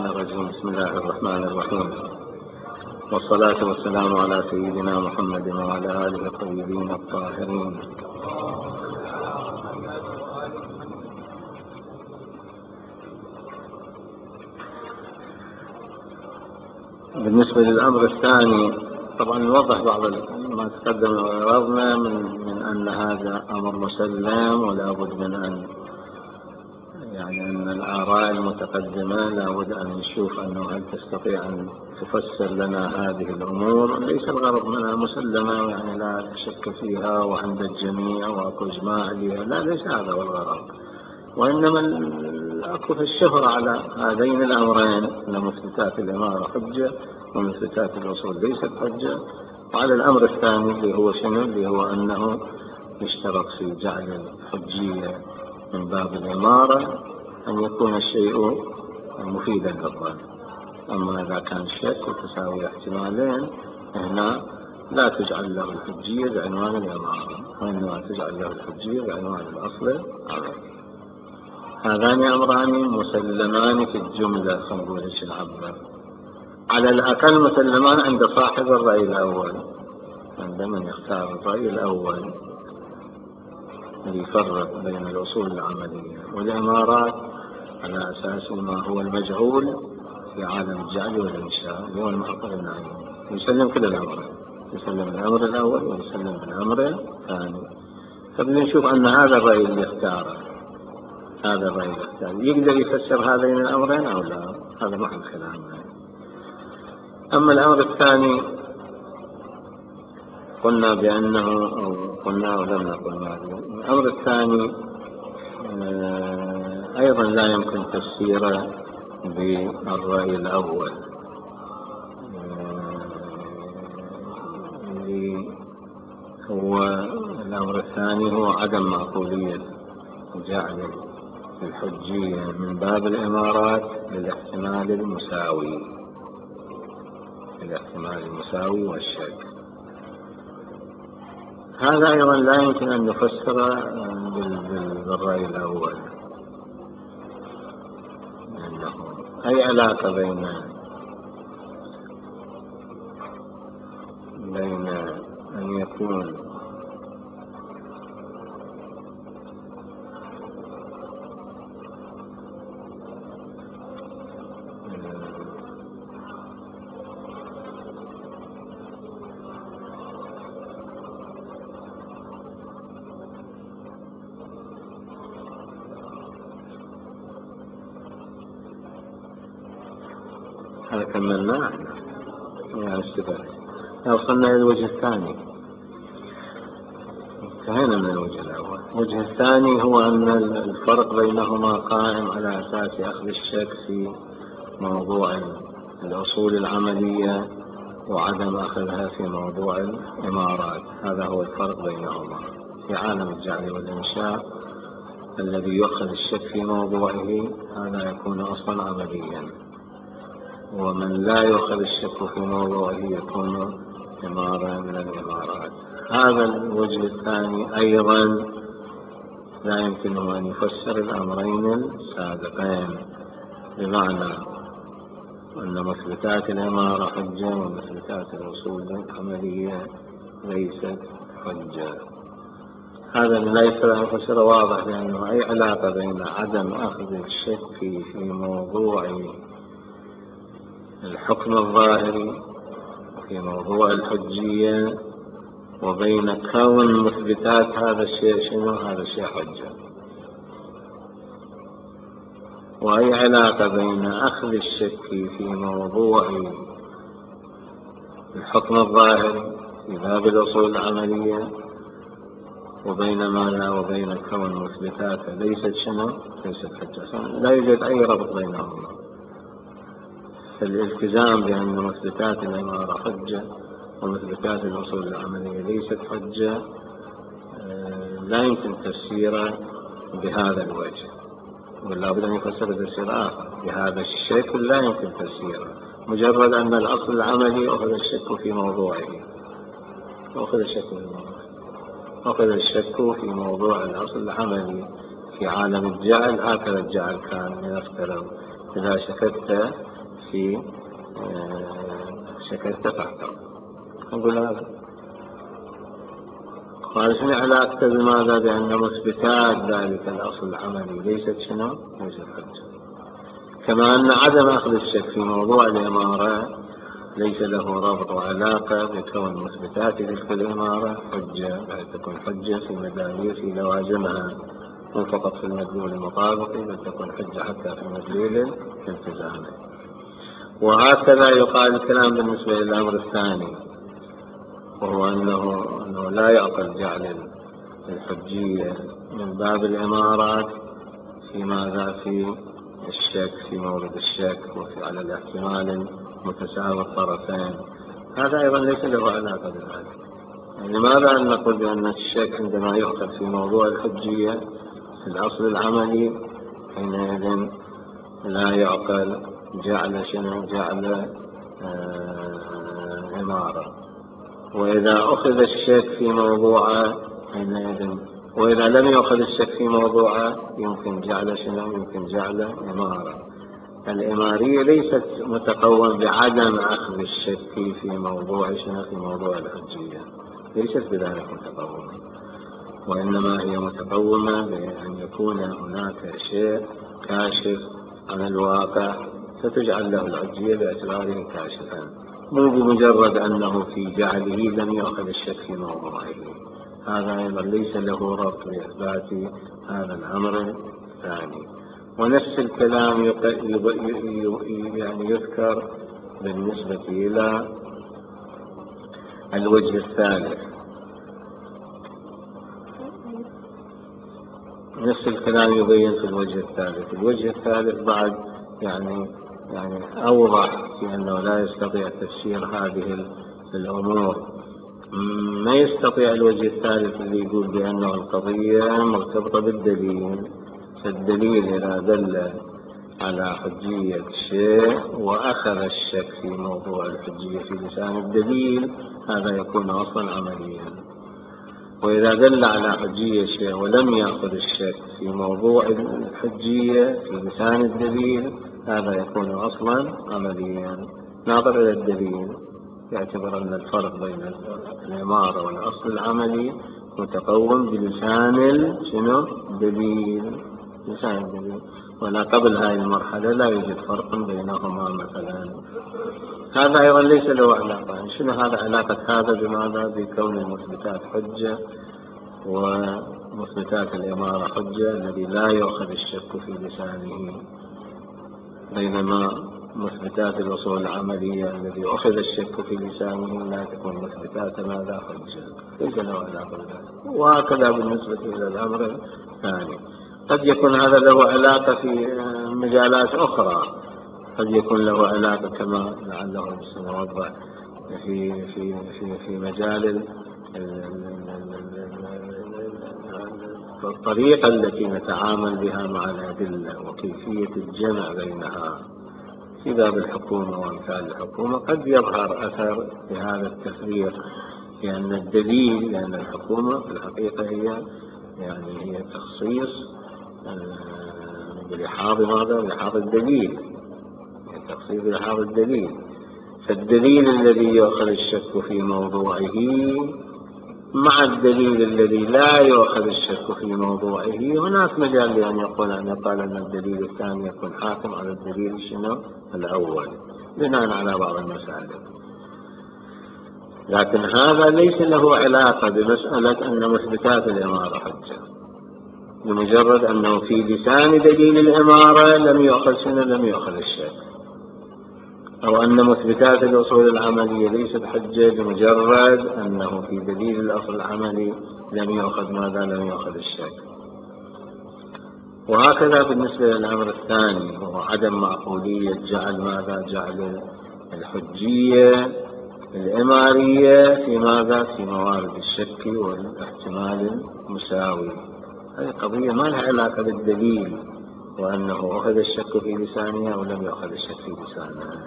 الشيطان الرجيم. بسم الله الرحمن الرحيم، والصلاة والسلام على سيدنا محمد وعلى آله الطيبين الطاهرين. بالنسبة للأمر الثاني، طبعا نوضح بعض ما تقدم وعرضنا من أن هذا أمر مسلم، ولا بد من أن الآراء المتقدمة لا بد أن نشوف أنه هل تستطيع أن تفسر لنا هذه الأمور. ليس الغرض منها مسلمة يعني لا شك فيها وعند الجميع وأكو إجماع لها، لا، ليس هذا هو الغرض، وإنما أكو في الشهرة على هذين الأمرين، أن مثبتات الإمارة حجة ومثبتات الأصول ليست حجة. وعلى الأمر الثاني اللي هو شنو؟ اللي هو أنه يشترط في جعل الحجية من باب الإمارة أن يكون الشيء مفيدا للظن. أما إذا كان الشك وتساوي احتمالين، هنا لا تجعل له الحجية بعنوان الإمارة، وإنما تجعل له الحجية بعنوان الأصل. هذان أمران مسلمان في الجملة، خلينا نقول ايش نعبر، على الأقل مسلمان عند صاحب الرأي الأول، عند من يختار الرأي الأول اللي يفرق بين الأصول العملية والإمارات على أساس ما هو المجعول في عالم الجعل والإنشاء، اللي هو المعقل النعيم. يسلم كل الأمر، يسلم الأمر الأول ويسلم الأمر الثاني. فبنشوف أن هذا الرأي اللي اختاره، هذا الرأي اللي اختاره يقدر يفسر هذين الأمرين أو لا، هذا محل كلام. أما الأمر الثاني قلنا بأنه، أو قلنا ولم نقل معه، الأمر الثاني أيضا لا يمكن تفسيره بالرأي الأول، هو الأمر الثاني هو عدم معقولية جعل الحجية من باب الإمارات للاحتمال المساوي والشك. هذا أيضا لا يمكن أن نفسره بالرأي الأول، لأنه أي علاقة بين أن يكون هذا كملناه يعني استفاد. وصلنا إلى الوجه الثاني، انتهينا من الوجه الأول. الوجه الثاني هو أن الفرق بينهما قائم على أساس أخذ الشك في موضوع الأصول العملية وعدم أخذها في موضوع الإمارات. هذا هو الفرق بينهما في عالم الجعل والإنشاء. الذي يأخذ الشك في موضوعه هذا يكون أصلا عمليا، ومن لا يأخذ الشك في موضوعه يكون إمارة من الإمارات. هذا الوجه الثاني أيضا لا يمكن أن يفسر الأمرين السابقين، بمعنى أن مثبتات الإمارة حجة ومثبتات الأصول العملية ليست حجة. هذا لا يستطيع أن يفسر واضح، لأنه أي علاقة بين عدم أخذ الشك في موضوع الحكم الظاهري في موضوع الحجية وبين كون مثبتات هذا الشيء شنو؟ هذا الشيء حجة. وأي علاقة بين أخذ الشك في موضوع الحكم الظاهري في باب الأصول العملية وبين ماذا؟ وبين كون مثبتات ليست شنو؟ ليست حجة. لا يوجد أي ربط بينهما. الالتزام بأن مثبتات الإمارة حجة ومثبتات الأصول العملية ليست حجة لا يمكن تفسيره بهذا الوجه، ولا بد أن يفسر بتفسير آخر. بهذا الشكل لا يمكن تفسيره، مجرد أن الأصل العملي أخذ الشك في موضوعه، أخذ الشك في موضوع الأصل العملي في عالم الجعل. هكذا الجعل كان يفترض إذا شككت فاحذر. نقول هذا قال شنو علاقته بماذا؟ بأن مثبتات ذلك الأصل العملي ليست حجة. كما أن عدم أخذ الشك في موضوع الإمارة ليس له ربط وعلاقة بكون مثبتات تلك الإمارة حجة، بل تكون حجة في مدارس لوازمها، مو فقط في المدلول المطابقي، بل تكون حجة حتى في مدلول التزامي. وهكذا يقال الكلام بالنسبة للأمر الثاني، وهو أنه لا يعقل جعل الحجية من باب الإمارات في ماذا؟ في الشك، في مورد الشك وفي على الاحتمال المتساوي الطرفين. هذا أيضا ليس له علاقة بذلك. لماذا أن نقول بأن الشك عندما يؤخذ في موضوع الحجية في الأصل العملي حينئذ لا يعقل جعل إمارة، وإذا أخذ الشك في موضوعه حينئذ، وإذا لم يأخذ الشك في موضوعه يمكن جعل إمارة. الإمارية ليست متقوم بعدم أخذ الشك في موضوع الحجية، ليست بذلك متقومة، وإنما هي متقومة بأن يكون هناك شيء كاشف عن الواقع فتجعل له الحجية باعتباره كاشفا، مو بمجرد أنه في جعله لم يأخذ الشك في موضوعه. هذا أيضا ليس له ربط بإثبات هذا الأمر الثاني. ونفس الكلام يذكر بالنسبة إلى الوجه الثالث. نفس الكلام يبين في الوجه الثالث. الوجه الثالث بعد يعني أوضح في أنه لا يستطيع تفسير هذه الأمور. ما يستطيع الوجه الثالث اللي يقول بأنه القضية مرتبطة بالدليل، فالدليل إذا دل على حجية شيء وأخذ الشك في موضوع الحجية في لسان الدليل هذا يكون أصلا عمليا، وإذا دل على حجية شيء ولم يأخذ الشك في موضوع الحجية في لسان الدليل هذا يكون أصلا عمليا. ناظر إلى الدليل يعتبر أن الفرق بين الإمارة والأصل العملي متقوم بلسان الدليل، ولا قبل هذه المرحلة لا يوجد فرق بينهما مثلا. هذا أيضا ليس له علاقة. شنو هذا علاقة هذا بماذا؟ بكون المثبتات حجة ومثبتات الإمارة حجة الذي لا يؤخذ الشك في لسانه، بينما مثبتات الأصول العملية الذي أخذ الشك في لسانه لا تكون مثبتات ماذا؟ حجة، ليس له علاقة بذلك. وهكذا بالنسبة إلى الأمر الثاني. قد يكون هذا له علاقة في مجالات أخرى، قد يكون له علاقة كما لعله سنوضح في مجال الطريقة التي نتعامل بها مع الأدلة وكيفية الجمع بينها في باب الحكومة وأمثال الحكومة. قد يظهر أثر لهذا التفريق، لأن الحكومة في الحقيقة هي تخصيص بلحاظ ماذا؟ بلحاظ الدليل، تخصيص بلحاظ الدليل. فالدليل الذي يؤخذ الشك في موضوعه مع الدليل الذي لا يؤخذ الشك في موضوعه هناك مجال لأن يقال أن الدليل الثاني يكون حاكم على الدليل الأول بناء على بعض المسائل. لكن هذا ليس له علاقة بمسألة أن مثبتات الإمارة حجة، بمجرد أنه في لسان دليل الإمارة لم يؤخذ الشك، أو أن مثبتات الأصول العملية ليست حجة بمجرد أنه في دليل الأصل العملي لم يؤخذ الشك. وهكذا بالنسبة للأمر الثاني وهو عدم معقولية جعل الحجية الإمارية في موارد الشك والاحتمال المساوي. هذه قضية ما لها علاقة بالدليل وأنه أخذ الشك في لسانها أو لم يأخذ الشك في لسانها.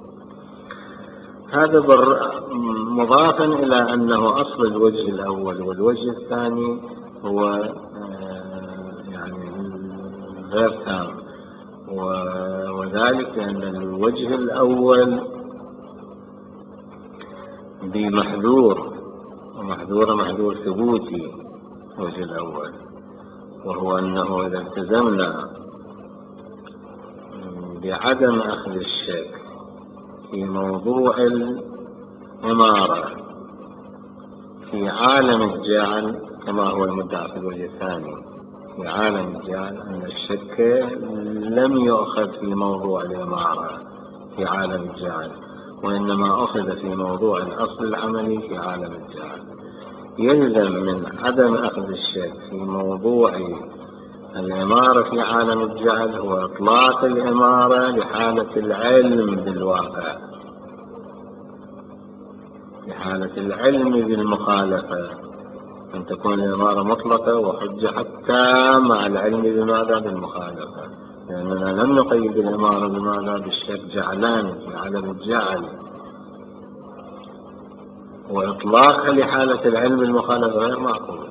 هذا مضافا إلى أنه أصل الوجه الأول والوجه الثاني هو غير تام، وذلك لأن الوجه الأول بمحذور، محذور ثبوتي. الوجه الأول وهو أنه إذا التزمنا بعدم أخذ الشك في موضوع الإمارة في عالم الجعل كما هو المدعى في الوجه الثاني، في عالم الجعل أن الشك لم يؤخذ في موضوع الإمارة في عالم الجعل، وإنما أخذ في موضوع الأصل العملي في عالم الجعل، يلزم من عدم أخذ الشك في موضوع الإمارة في عالم الجعل هو إطلاق الإمارة لحالة العلم بالواقع، لحالة العلم بالمخالفة، أن تكون الإمارة مطلقة وحجة حتى مع العلم بماذا؟ بالمخالفة، لأننا لم نقيد الإمارة بماذا؟ بالشك جعلان في عالم الجعل، وإطلاقها لحالة العلم بالمخالفة غير معقول.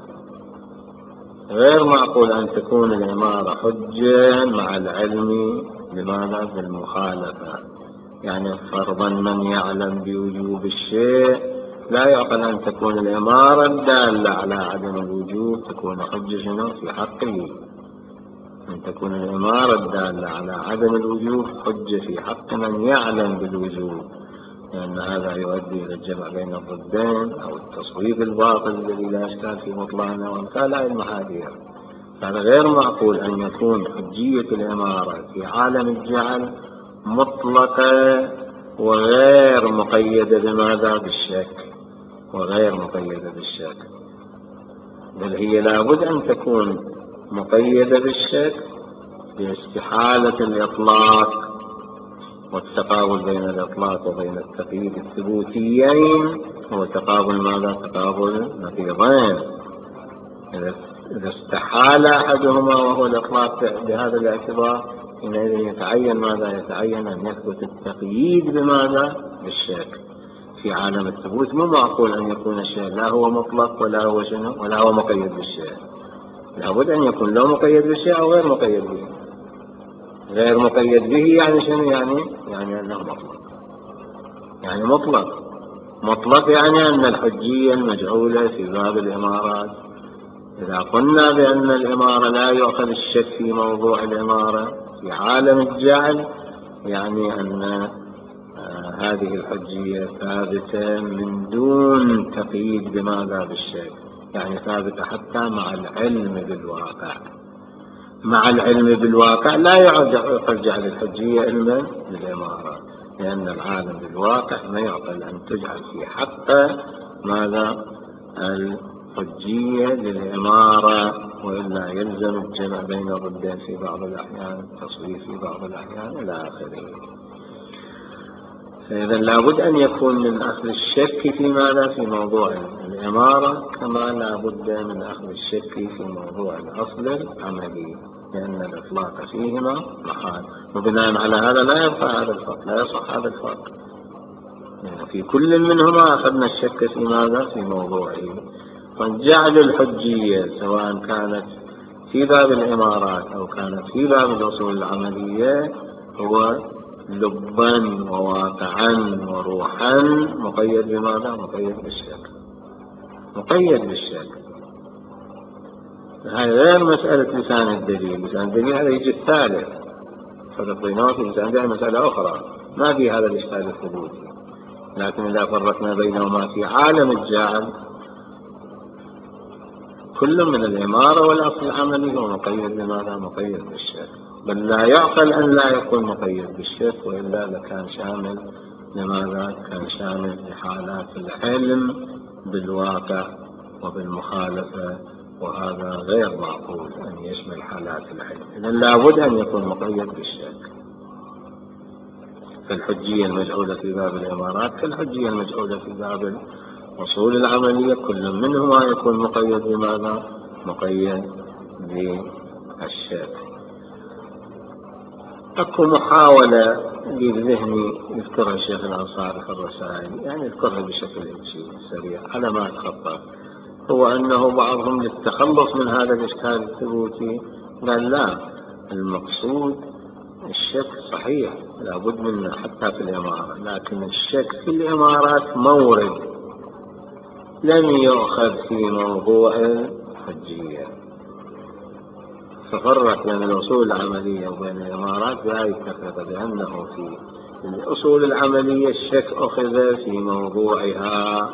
غير معقول أن تكون الإمارة حجة مع العلم بماذا؟ بالمخالفة. يعني فرضا من يعلم بوجوب الشيء لا يعقل أن تكون الإمارة الدالة على عدم الوجوب تكون حجة شنو في حقه، أن تكون الإمارة الدالة على عدم الوجوب حجة في حق من يعلم بالوجوب، لأن هذا يؤدي إلى الجمع بين الضدين أو التصويب الباطل الذي لا إشكال في بطلانه وأمثال المحاذير. هذا غير معقول أن يكون حجية الإمارة في عالم الجعل مطلقة وغير مقيدة بماذا؟ بالشك، وغير مقيدة بالشك، بل هي لابد أن تكون مقيدة بالشك باستحالة الإطلاق والتقابل بين الإطلاق وبين التقييد الثبوتيين هو تقابل ماذا؟ تقابل نقيضين. إذا استحال أحدهما وهو الإطلاق بهذا الاعتبار حينئذ يتعين ماذا؟ يتعين أن يثبت التقييد بماذا؟ بالشك. في عالم الثبوت مو معقول أن يكون الشيء لا هو مطلق ولا هو شنو ولا هو مقيد بالشيء، لابد أن يكون لا مقيد بالشيء أو غير مقيد به. غير مقيد به يعني شنو؟ يعني أنه مطلق، يعني مطلق يعني أن الحجية المجعولة في باب الإمارات، إذا قلنا بأن الإمارة لا يؤخذ الشك في موضوع الإمارة في عالم الجعل يعني أن هذه الحجية ثابتة من دون تقييد بماذا؟ بالشك، يعني ثابتة حتى مع العلم بالواقع. مع العلم بالواقع لا يعقل جعل الحجية علما بالإمارة، لأن العالم بالواقع ما يعقل أن تجعل في حق ماذا؟ الحجية للإمارة، وإلا يلزم الجمع بين ضدين في بعض الأحيان، التصوير في بعض الأحيان إلى آخره. فإذا لابد أن يكون من أخذ الشك في ماذا؟ في موضوع الإمارة، كما لابد من أخذ الشك في موضوع الأصل العملي، لأن الإطلاق فيهما محال، وبناء على هذا لا يبقى هذا الفرق، لا يصح هذا الفرق. يعني في كل منهما أخذنا الشك في ماذا؟ في موضوعه. فجعل الحجية سواء كانت في باب الإمارات أو كانت في باب الأصول العملية هو لبا وواقعا وروحا مقيد بماذا؟ مقيد بالشك، مقيد بالشك. هذه غير مسألة لسان الدليل. لسان الدليل هذا يجي الثالث، فرق بينه في لسان الدليل مسألة أخرى ما في هذا الإشكال الثبوتي. لكن إذا فرقنا بينهما في عالم الجعل كل من الإمارة والأصل العملي هو مقيد بماذا؟ مقيد بالشك، بل لا يعقل أن لا يكون مقيد بالشك، وإلا لكان شامل لماذا؟ كان شامل لحالات العلم بالواقع وبالمخالفة، وهذا غير معقول أن يشمل حالات العلم. إذن لابد أن يكون مقيد بالشك. فالحجية المجعولة في باب الإمارات كالحجية المجعولة في باب الأصول العملية كل منهما يكون مقيد بماذا؟ مقيد بالشك. أكو محاولة للذهني يذكرها الشيخ الأنصاري في الرسائل، يعني يذكرها بشكل سريع على ما أتخطى، هو أنه بعضهم للتخلص من هذا الإشكال الثبوتي قال لا، المقصود الشك صحيح لابد منه حتى في الإمارة، لكن الشك في الإمارات مورد لم يؤخذ في موضوع الحجية. ففرق بين الأصول العملية وبين الإمارات بهذه التفرقة، بأنه في الأصول العملية الشك أخذ في موضوعها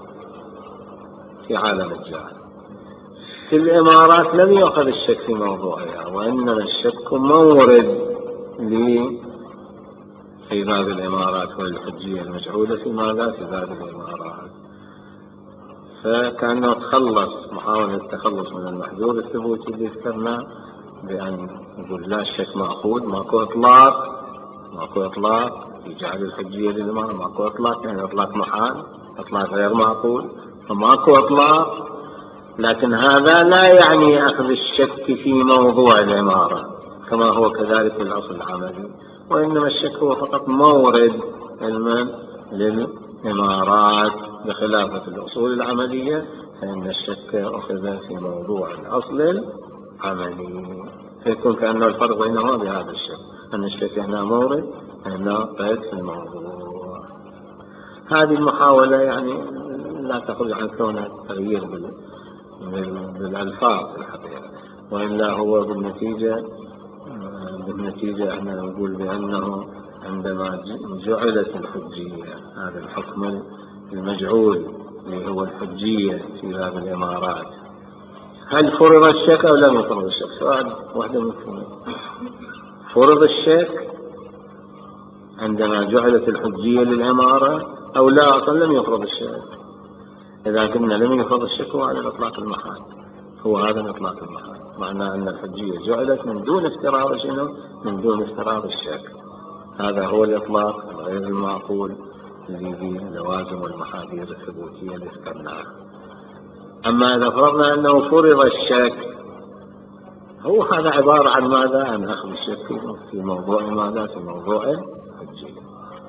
في عالم الجهل، في الإمارات لم يؤخذ الشك في موضوعها، وإنما الشك مورد في باب الإمارات والحجية المجعولة في ماذا؟ في باب الإمارات. فكأنه محاولة التخلص من المحذور الثبوتي اللي ذكرناه، بأن يقول لا الشك مأخوذ، ماكو إطلاق في جعل الحجية للإمارة، ماكو إطلاق، يعني إطلاق محال، إطلاق غير معقول، فماكو إطلاق. لكن هذا لا يعني أخذ الشك في موضوع الإمارة كما هو كذلك في الأصل العملي، وإنما الشك هو فقط مورد علما للإمارات، بخلافة الأصول العملية فإن الشك أخذ في موضوع الأصل العملي. فيكون كأنه الفرق بينهما بهذا الشك، أن الشك هنا مورد، هنا قيد في الموضوع. هذه المحاولة يعني لا تخرج عن كونها تغيير بالألفاظ الحقيقة، وإلا هو بالنتيجة احنا نقول بأنه عندما جعلت الحجية، هذا الحكم المجعول اللي هو الحجية في باب الإمارات، هل فرض الشك أو لم يفرض الشك؟ سؤال واحدة من اثنين. فرض الشك عندما جعلت الحجية للإمارة أو لا أصلا لم يفرض الشك؟ إذا قلنا لم يفرض الشك هو هذا الإطلاق المحال، معناه أن الحجية جعلت من دون افتراض شنو؟ من دون افتراض الشك. هذا هو الإطلاق غير المعقول اللي فيه لوازم والمحاذير الثبوتية اللي ذكرناها. أما إذا فرضنا أنه فرض الشك، هو هذا عبارة عن ماذا؟ عن أخذ الشك في موضوع ماذا؟ في موضوع الحجية.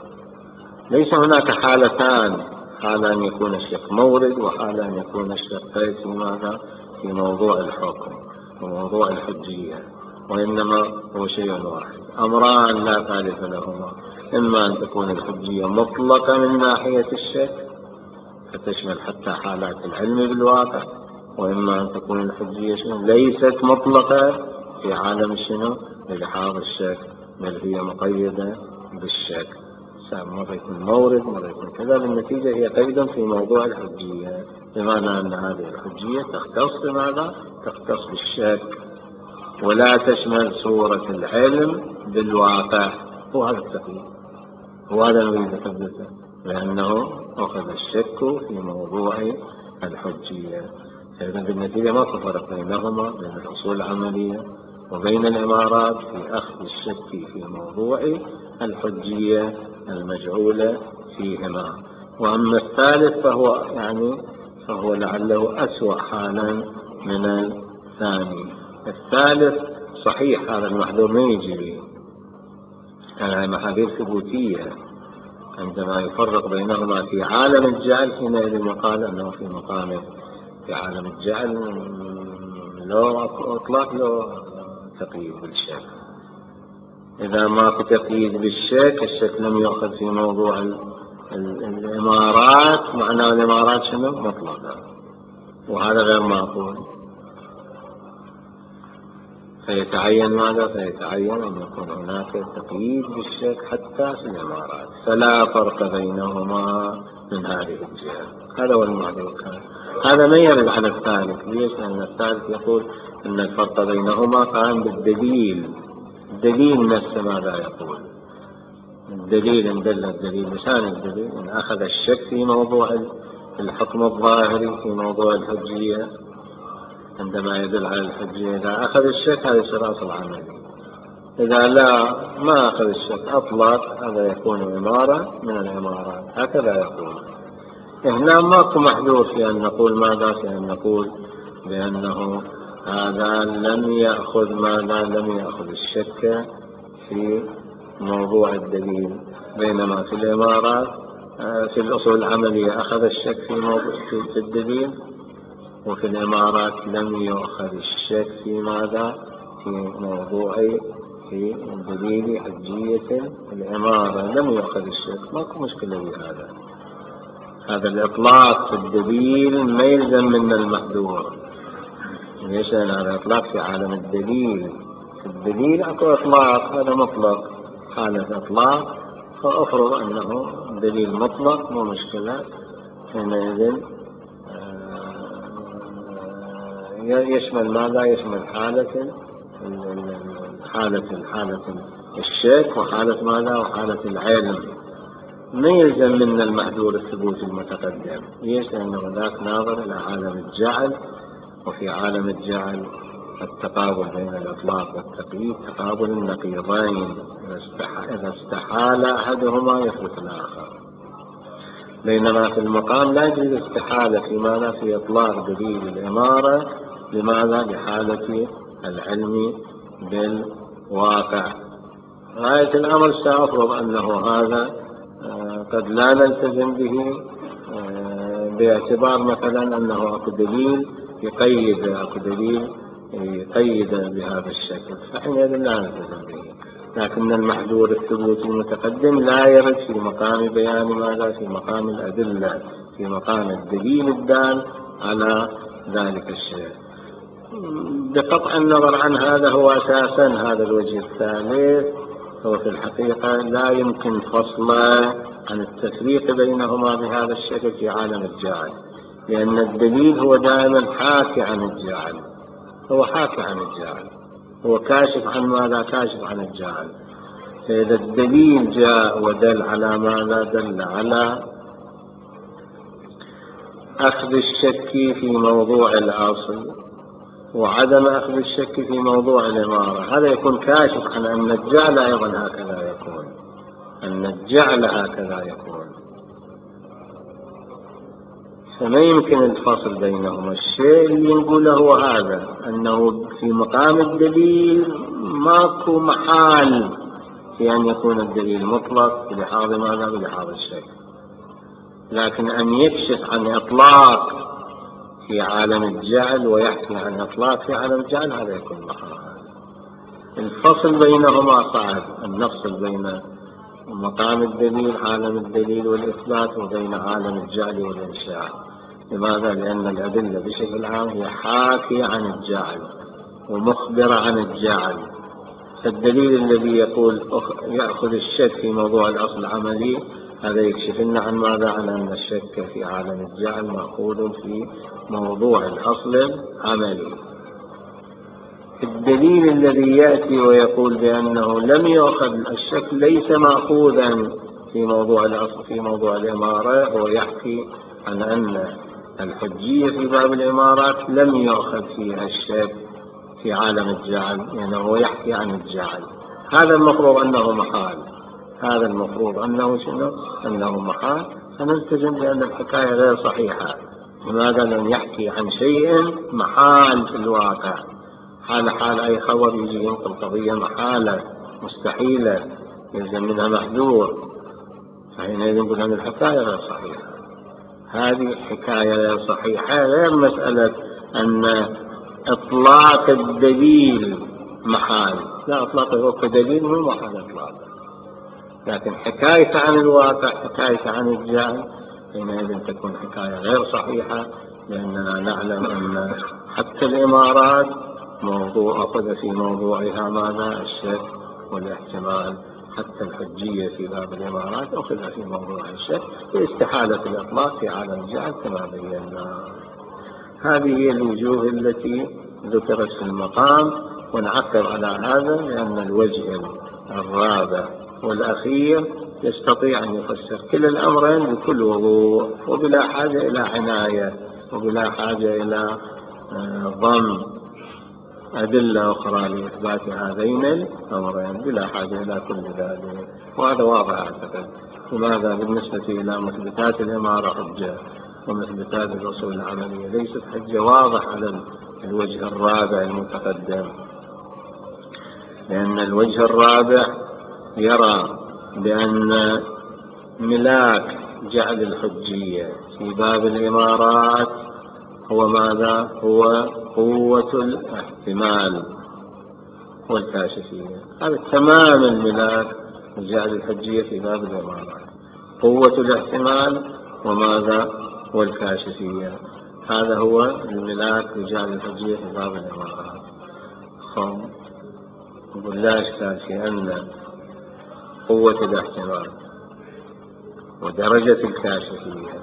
ليس هناك حالتان، حالة أن يكون الشك مورد، وحالة أن يكون الشك قيد في ماذا؟ في موضوع الحكم وموضوع الحجية، وإنما هو شيء واحد، أمران لا ثالث لهما. إما أن تكون الحجية مطلقة من ناحية الشك فتشمل حتى حالات العلم بالواقع، وإما أن تكون الحجية ليست مطلقة في عالم بلحاظ الشك، بل هي مقيدة بالشك، مرة يكون مورد مرة يكون كذا، بالنتيجة هي قيد في موضوع الحجية، بمعنى أن هذه الحجية تختص بماذا؟ تختص بالشك ولا تشمل صورة العلم بالواقع. هو هذا التقييد، هو هذا نريد تثبته، لأنه أخذ الشك في موضوع الحجية. فإذا بالنتيجة ما فرق بينهما، بين الأصول العملية وبين الإمارات، في أخذ الشك في موضوع الحجية المجعولة فيهما. وأما الثالث فهو لعله أسوأ حالا من الثاني. الثالث صحيح هذا المحذور ما يجري محاذير ثبوتية، عندما يفرق بينهما في عالم الجعل حينئذ يقال أنه في مقام في عالم الجعل لو أطلق له تقييد بالشك. إذا ما في تقييد بالشك، الشك لم يؤخذ في موضوع الإمارات، معناه الإمارات مطلقة، وهذا غير معقول. فيتعين ماذا؟ فيتعين أن يكون هناك تقييد بالشك حتى في الإمارات، فلا فرق بينهما من هذه الجهة. هذا هو المعذور. هذا ما يرد على الثالث. ليش؟ لأن الثالث يقول أن الفرق بينهما قائم بالدليل. الدليل نفسه ماذا يقول؟ الدليل إن دل الدليل لسان الدليل، إن أخذ الشك في موضوع الحكم الظاهري في موضوع الحجية، عندما يدل على الحجية إذا أخذ الشك هذا الصراط العملي، إذا لا ما أخذ الشك أطلق هذا يكون إمارة من الإمارات. هكذا يقول. هنا ماكو محذور في أن نقول ماذا؟ في أن نقول بأنه هذا لم يأخذ الشك في موضوع الدليل، بينما في الإمارات في الأصول العملية أخذ الشك في موضوع في الدليل، وفي الإمارات لم يؤخذ الشك في ماذا؟ في موضوع في دليل حجية الإمارة لم يؤخذ الشك، ماكو مشكلة بهذا. هذا الإطلاق في الدليل ما يلزم من المحذور. ليش؟ لأن هذا إطلاق في عالم الدليل. في الدليل أكو إطلاق، هذا مطلق، حالة إطلاق، فأفرض أنه دليل مطلق مو مشكلة. حينئذ يشمل ماذا؟ يشمل حالة الشك، وحالة ماذا؟ وحالة العلم. ما يلزم من المحذور الثبوت المتقدم. ليش؟ لأنه ذاك ناظر إلى عالم الجعل، وفي عالم الجعل التقابل بين الإطلاق والتقييد تقابل النقيضين، إذا استحال أحدهما يثبت الآخر. بينما في المقام لا يوجد استحالة في ماذا؟ في إطلاق دليل الإمارة. لماذا؟ بحالة العلم بالواقع. غاية الأمر سأفرض أنه هذا قد لا نلتزم به، باعتبار مثلا أنه أكو دليل يقيد بهذا الشكل، فحينئذ لا نلتزم به. لكن المحذور الثبوت المتقدم لا يرد في مقام بيان ماذا؟ في مقام الأدلة، في مقام الدليل الدال على ذلك الشيء. بقطع النظر عن هذا، هو أساسا هذا الوجه الثالث هو في الحقيقة لا يمكن فصله عن التفريق بينهما بهذا الشكل في عالم الجعل، لأن الدليل هو دائما حاكي عن الجعل، هو حاكي عن الجعل، هو كاشف عن ماذا؟ كاشف عن الجعل. فإذا الدليل جاء ودل على ماذا؟ دل على أخذ الشك في موضوع الأصل وعدم أخذ الشك في موضوع الإمارة، هذا يكون كاشف عن أن الجعل أيضا هكذا يكون، أن الجعل هكذا يكون. فما يمكن الفصل بينهما. الشيء اللي نقوله هو هذا، أنه في مقام الدليل ماكو محال في أن يكون الدليل مطلق بلحاظ ماذا؟ بلحاظ الشك. لكن أن يكشف عن إطلاق في عالم الجعل ويحكي عن إطلاق في عالم الجعل، هذا يكون محال. الفصل بينهما صعب، أن نفصل بين مقام الدليل عالم الدليل والإثبات وبين عالم الجعل والإنشاء. لماذا؟ لأن الأدلة بشكل عام هي حاكية عن الجعل ومخبرة عن الجعل. فالدليل الذي يقول يأخذ الشك في موضوع الأصل العملي، هذا يكشف لنا عن ماذا؟ عن أن الشك في عالم الجعل مأخوذ في موضوع الأصل العملي. الدليل الذي يأتي ويقول بأنه لم يأخذ الشك ليس مأخوذا في موضوع الأصل في موضوع الإمارة، هو يحكي عن أن الحجية في باب الإمارات لم يأخذ فيها الشك في عالم الجعل، يعني هو يحكي عن الجعل. هذا المفروض أنه محال، هذا المفروض أنه شنو؟ أنه محال. فنلتزم بأن الحكاية غير صحيحة. لماذا؟ لم يحكي عن شيء محال في الواقع، حال أي خبر يجي ينقل قضية محالة مستحيلة يلزم منها محذور، فحينئذ نقول أن الحكاية غير صحيحة. هذه حكاية غير صحيحة، غير مسألة أن إطلاق الدليل محال. لا، إطلاق الدليل مو محال إطلاقا، لكن حكاية عن الواقع، حكاية عن الجعل، حينئذ تكون حكاية غير صحيحة. لأننا نعلم أن حتى الإمارات موضوع أخذ في موضوعها ماذا؟ الشك والاحتمال. حتى الحجية في باب الإمارات أخذ في موضوع الشك باستحالة الإطلاق في عالم الجعل كما بينا. هذه هي الوجوه التي ذكرت في المقام، ونعقب على هذا لأن الوجه الرابع والأخير يستطيع أن يفسر كلا الأمرين بكل وضوح، وبلا حاجة إلى عناية، وبلا حاجة إلى ضم أدلة أخرى لإثبات هذين الأمرين، بلا حاجة إلى كل ذلك. وهذا واضح أعتقد. لماذا؟ بالنسبة إلى مثبتات الإمارة حجة، ومثبتات الأصول العملية ليست حجة، واضح على الوجه الرابع المتقدم. لأن الوجه الرابع يرى بأن ملاك جعل الحجية في باب الإمارات هو ماذا؟ هو قوة الاحتمال. والكاشفية. هذا تمام الملاك لجعل الحجية في باب الإمارات، قوة الاحتمال وماذا والكاشفية. هذا هو الملاك لجعل الحجية في باب الإمارات. نقول لا إشكال في أن قوة الاحتمال ودرجة الكاشفية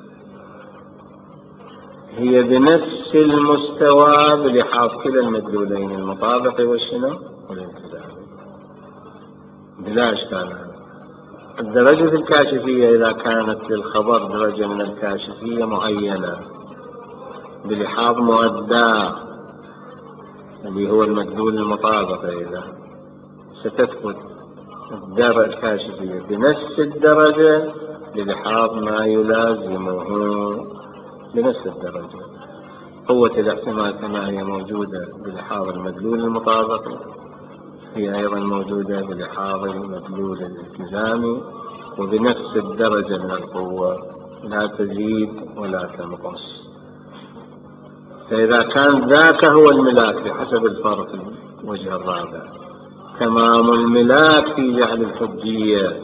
هي بنفس المستوى بلحاظ كلا المدلولين المطابق والالتزام، بلا إشكال. الدرجة الكاشفية إذا كانت للخبر درجة من الكاشفية معينة بلحاظ مؤدى اللي هو المدلول المطابق، إذا ستثبت الدرجة الكاشفية بنفس الدرجة بلحاظ ما يلازمه بنفس الدرجة. قوة الاحتمال كما هي موجودة بلحاظ المدلول المطابق هي أيضا موجودة بلحاظ المدلول الالتزامي وبنفس الدرجة من القوة، لا تزيد ولا تنقص. فإذا كان ذاك هو الملاك بحسب الفرق الوجه الرابع، تمام الملاك في جعل الحجية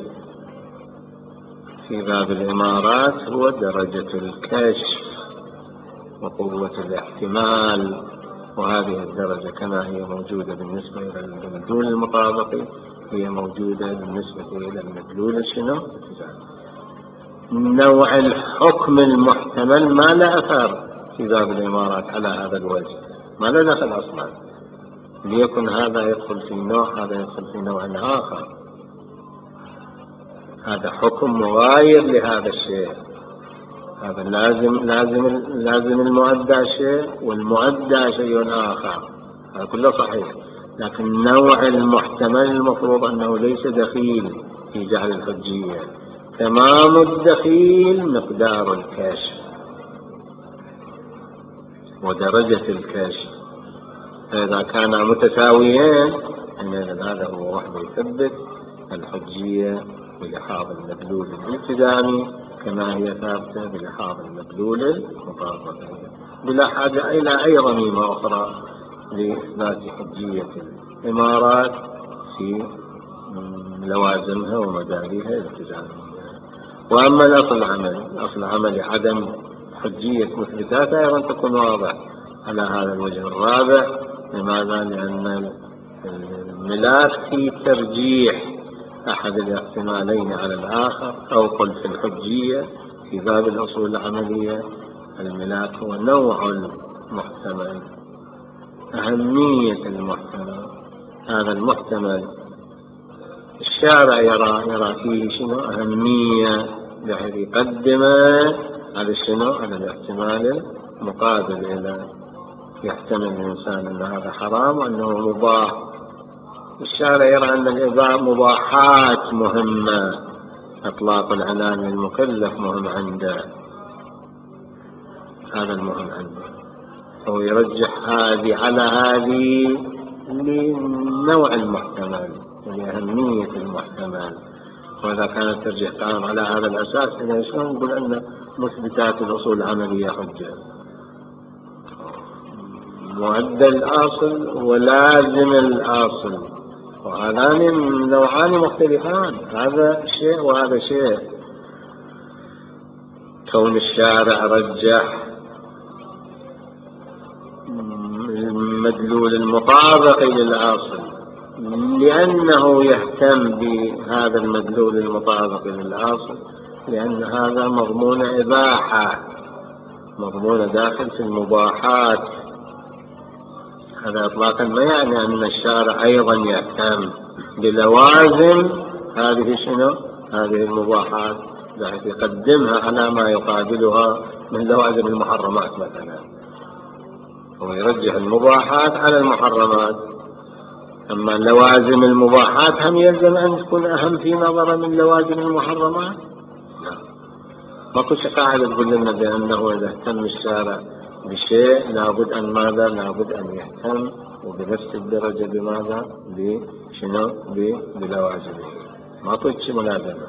في باب الإمارات هو درجة الكشف وقوة الاحتمال، وهذه الدرجة كما هي موجودة بالنسبة إلى المدلول المطابق هي موجودة بالنسبة إلى المدلول نوع الحكم المحتمل ما لا أثر في باب الإمارات على هذا الوجه، ما لا دخل أصلا، ليكن هذا يدخل في نوع هذا يدخل في نوع آخر. هذا حكم مغاير لهذا الشيء، هذا لازم المؤدى شيء والمؤدى شيء آخر، هذا كله صحيح. لكن نوع المحتمل المفروض أنه ليس دخيل في جعل الحجية، تمام الدخيل مقدار الكشف ودرجة الكشف. فإذا كانا متساويين هذا هو وحده يثبت الحجية بلحاظ المدلول الالتزامي كما هي ثابتة بلحاظ المدلول المطابق، بلا حاجة إلى أي ضميمة أخرى لإثبات حجية الإمارات في لوازمها ومداريها الالتزامية. وأما الأصل العملي عدم حجية مثبتاتها أيضا تكون واضح على هذا الوجه الرابع. لماذا؟ لأن الملاك في ترجيح أحد الاحتمالين على الآخر، أو قل في الحجية في باب الأصول العملية الملاك هو نوع المحتمل، أهمية المحتمل. هذا المحتمل الشارع يرى فيه شنو أهمية، بحيث يقدمه على شنو على الاحتمال المقابل إلى يحتمل الإنسان أن هذا حرام وأنه مباح. الشارع يرى أن المباحات مهمة، إطلاق العنان للمكلف مهم عنده، هذا المهم عنده، هو يرجح هذه على هذه لنوع المحتمل ولأهمية المحتمل. وإذا كان الترجيح قائم على هذا الأساس إذا شلون نقول أن مثبتات الأصول العملية حجة؟ مؤدى الأصل ولازم الأصل، وهذان نوعان مختلفان، هذا شيء وهذا شيء. كون الشارع رجح المدلول المطابق للأصل لأنه يهتم بهذا المدلول المطابق للأصل، لأن هذا مضمون إباحة، مضمون داخل في المباحات. هذا إطلاقا ما يعني أن الشارع أيضا يهتم بلوازم هذه شنو هذه المباحات، بحيث يقدمها على ما يقابلها من لوازم المحرمات مثلا، هو يرجح المباحات على المحرمات. أما لوازم المباحات هم يلزم أن تكون أهم في نظر من لوازم المحرمات؟ لا، ما كل قاعدة تقول لنا بأنه إذا اهتم الشارع بشيء لابد أن ماذا؟ لابد أن يهتم وبنفس الدرجة بماذا؟ بشنو؟ بلوازمه، ما كل شيء ملازمة.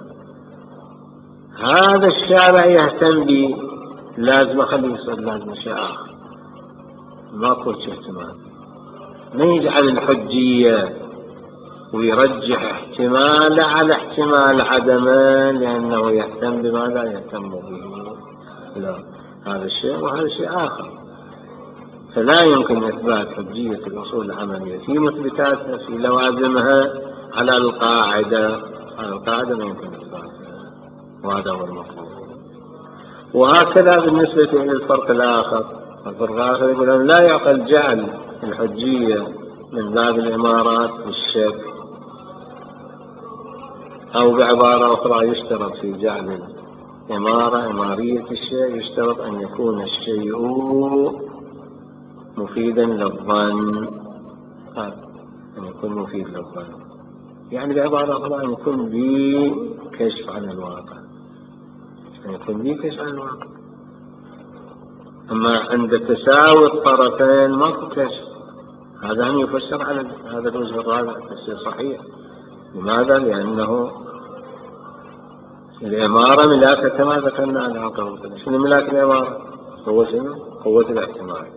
هذا الشارع يهتم لازم أخليه يصير لازم شيء آخر، ما كل شيء اهتمام. ما يجعل الحجية ويرجح احتمال على احتمال عدمه لأنه يهتم بما لا يهتم به، لا، هذا الشيء وهذا شيء آخر. فلا يمكن إثبات حجية الأصول العملية في مثبتاتها في لوازمها على القاعدة ما يمكن إثباتها، وهذا هو المطلوب. وهكذا بالنسبة للفرق الآخر يقول لا يعقل جعل الحجية من باب الإمارات بالشك، أو بعبارة أخرى يشترط في جعل الإمارة إمارية الشيء يشترط أن يكون الشيء مفيدا للظن، أن يكون مفيد للظن، يعني بعبارة أخرى أن يكون لي كشف عن الواقع، أما عند تساوي الطرفين ماكو كشف. هذا هم يفسر على هذا الوجه الرابع تفسير صحيح. لماذا؟ لأنه الإمارة ملاكة كما ذكرنا عنها قبل. شنو ملاك الإمارة؟ هو شنو؟ قوة الاحتمال،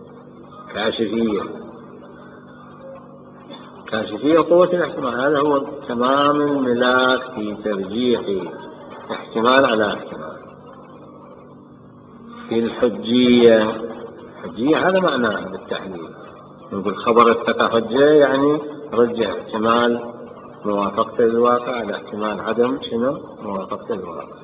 كاشفية قوة الاحتمال. هذا هو تمام الملاك في ترجيح احتمال على احتمال. في الحجية هذا معناه بالتحليل، نقول خبر الثقة حجة، يعني رجع احتمال موافقة الواقع على احتمال عدم موافقة الواقع.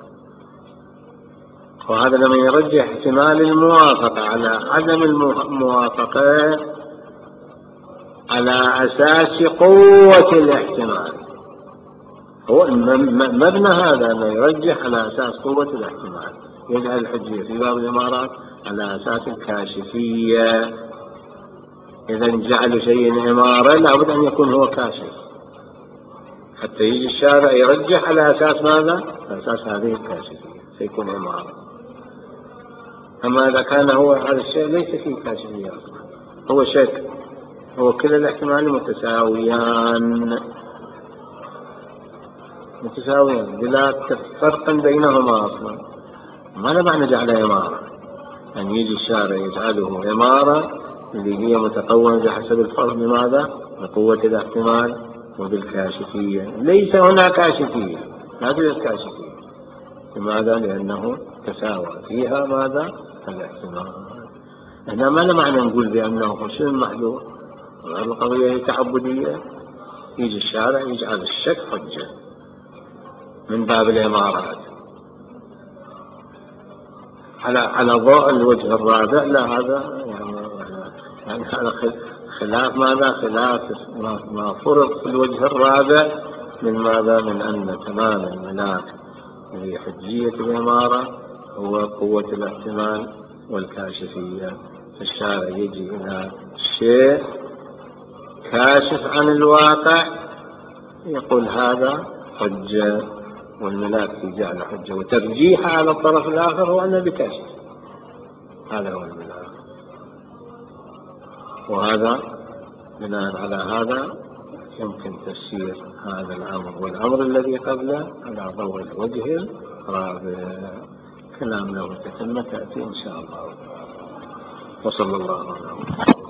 وهذا لما يرجح احتمال الموافقة على عدم الموافقة على أساس قوة الاحتمال، هو مبنى هذا أنه يرجح على أساس قوة الاحتمال، يجعل الحجية في باب الإمارات على أساس الكاشفية. إذا جعل شيء إمارة لابد أن يكون هو كاشف، حتى يجي الشارع يرجح على أساس ماذا؟ على أساس هذه الكاشفية سيكون إمارة. أما إذا كان هو هذا الشيء ليس فيه كاشفية أصلا، هو شك، هو كل الاحتمال متساويان بلا فرق بينهما أصلا. ماذا معنى جعل إمارة؟ أن يجي الشارع يجعله إمارة اللي هي متقومة بحسب الفرق بماذا؟ بقوة الاحتمال وبالكاشفية. ليس هنا كاشفية، لا توجد كاشفية. لماذا؟ لأنه تساوى فيها ماذا؟ الاحتمال. هنا ماذا معنى نقول بأنه خشوع محذور؟ القضية تعبدية، يجي الشارع يجعل الشك حجة من باب الإمارات على ضوء الوجه الرابع. لا، هذا يعني هذا خلاف ماذا؟ خلاف ما فرض في الوجه الرابع من ماذا؟ من أن تمام الملاك في حجية الإمارة هو قوة الاحتمال والكاشفية. الشارع يجي إلى شيء كاشف عن الواقع يقول هذا حجة، والملاك في جعل حجة وترجيح على الطرف الآخر هو أنه بكاشف. هذا هو الملاك. وهذا بناء على هذا يمكن تفسير هذا الأمر والأمر الذي قبله على ضوء الوجه الرابع. كلام له تتمة تأتي إن شاء الله. وصلى الله عليه وسلم.